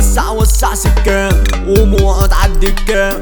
وسع وسع سكان قوم واقعد عالدكان.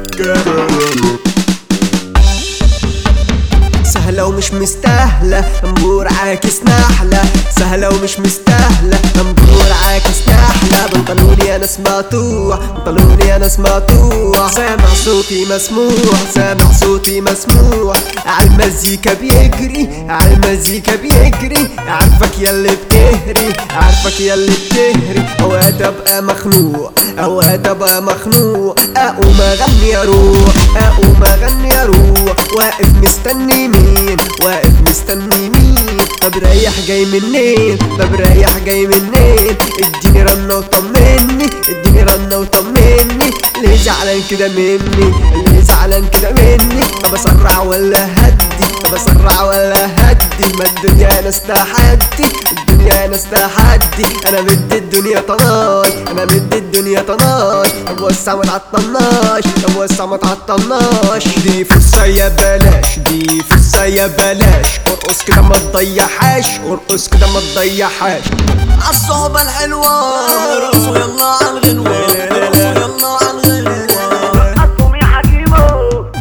سهلة ومش مستاهلة نبور عاكس نحلة، سهلة ومش مستاهلة نبور عاكس نحلة. بنطلوني انا سمعتوه، بنطلوني انا سمعتوه، سامع صوتي مسموع، سامع صوتي مسموع. عالمزيكا بيجري، عالمزيكا بيجري، عارفك ياللي بتهري، عارفك ياللي بتهري. اوقات ابقى مخنوق، اوقات ابقى مخنوق، اقوم اغني اروح، اقوم اغني اروح. واقف مستني مين، واقف مستني مين؟ طب رايح جاي منين، طب رايح جاي منين؟ اديني رنة وطمني، اديني رنة وطمني. ليه زعلان كده مني، ليه زعلان كده مني؟ طب اسرع ولا هدي، طب اسرع ولا هدي؟ ما الدنيا ناس تحدي، الدنيا ناس تحدي. انا بدي الدنيا طناش، انا بدي الدنيا طناش. طب وسع ما تعطلناش، طب وسع ما تعطلناش. دي فرصة يا بلاش، دي فرصة يا بلاش. ارقص كده ما تضيعهاش، ارقص كده ما تضيعهاش. عالصحبة الحلوة ارقصوا يلا عالغنوة، ارقصوا يلا عالغنوة. رقصهم يا حكيمو.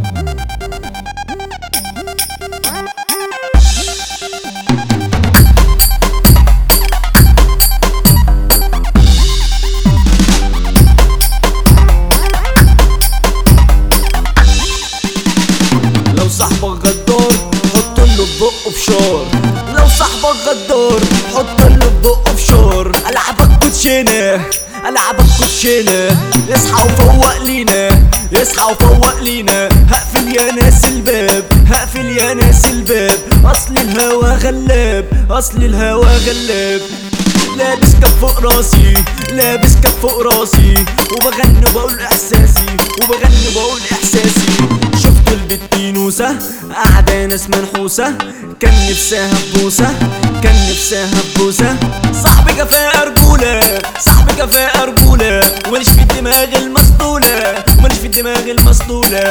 لو صاحبك غدار حط له ببقه فشار، لو صاحبك غدار حط له ببقه فشار. العبك كوتشينه، العبك كوتشينه. اصحى وفوق لينا، اصحى وفوق لينا. هقفل يا ناس الباب، هقفل يا ناس الباب. اصل الهوا غلاب، اصل الهوا غلاب. لابس كف فوق راسي، لابس كف فوق راسي. وبغني وبقول احساسي، وبغني وبقول احساسي. شفتوا البت نوسة قاعدة ناس منحوسة، كان نفسها ببوسة، كان نفسها ببوسة. صاحبي كفاءة رجولة، صاحبي كفاءة رجولة. وماليش في الدماغ المسطولة، وماليش في الدماغ المسطولة.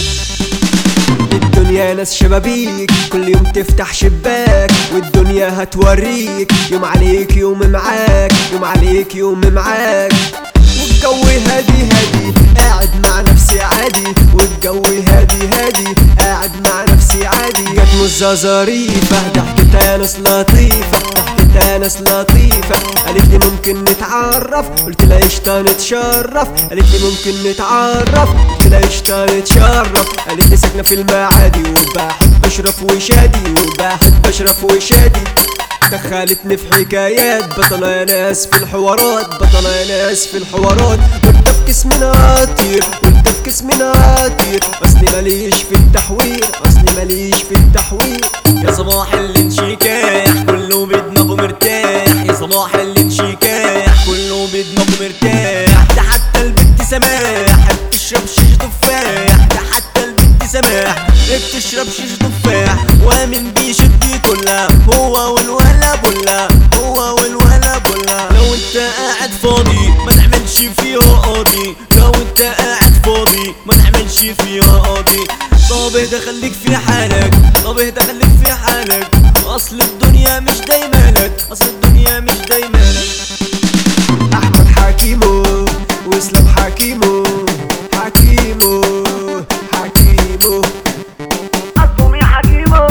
الدنيا ناس شبابيك كل يوم تفتح شباك، والدنيا هتوريك يوم عليك يوم معاك، يوم عليك يوم معاك. والجو هادي هادي قاعد مع نفسي عادي، والجو هادي هادي قاعد مع نفسي عادي. جت مزة ظريفة ضحكتها ناس لطيفة، ضحكتها ناس لطيفة. قالت لي ممكن نتعرف، قلت لها قشطة نتشرف. قالت لي ممكن نتعرف، قلت لها قشطة نتشرف. قالت لي ساكنة في المعادي وبحب اشرف وشادي، وبحب اشرف وشادي. دخلتني في حكايات بطلة يا ناس في الحوارات، بطلة يا ناس في الحوارات. وانت في كسمنا طير، وانت في كسمنا طير. اصلي ماليش في التحوير، اصلي ماليش في التحوير. يا صباح الانشكاح كله بدماغه مرتاح، يا صباح الانشكاح كله بدماغه مرتاح. ده حتى البنت سماح بتشرب شيش تفاح، ده حتى البنت سماح بتشرب شيش تفاح. ومن بيشد كلها هو والولا بلا، هو والولا بلا. لو انت قاعد فاضي ما تعملش فيها قاضي، لو انت قاعد فاضي ما تعملش فيها قاضي. طب اهدى خليك في حالك، طب اهدى خليك في حالك. اصل الدنيا مش دايما لك، اصل الدنيا مش دايما لك. احمد حكيمو واسلام حكيمو، حكيمو حكيمو. رقصهم يا حكيمو.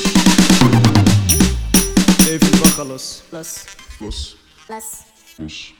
اقفل بقى خلاص. بس بس